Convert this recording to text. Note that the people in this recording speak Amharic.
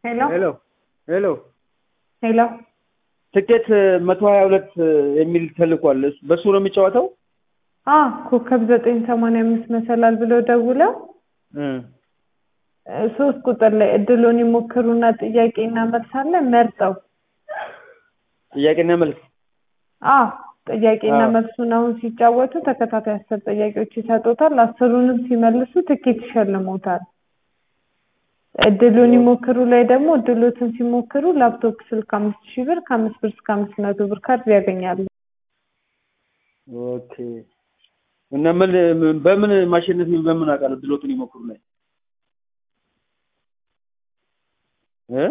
ሄሎ ሄሎ ሄሎ ሄሎ ትኬት 122 የሚል ተልኳል። በሱ ነው የሚጫወተው? ኮከብ 985 መሰላል ብለው ደውለው ሶስት ቁጥር ላይ እድሉን ይሞክሩና ጥያቄና መልስ አለ መርጠው ጥያቄና መልስ ጥያቄና መልሱን አሁን ሲጫወቱ ተከታታይ 10 ጥያቄዎች ይሰጡታል። 10ሩንም ሲመልሱ ትኬት ይሸልሙታል። እድሉን ይሞክሩ ላይ ደግሞ እድሎትን ሲሞክሩ ላፕቶፕ ስልክ 5000 ብር ከ5 ብር እስከ 500 ብር ካርድ ያገኛሉ። ኦኬ እና በምን ማሸነፍ በምን አቃለ እድሎትን ይሞክሩ ላይ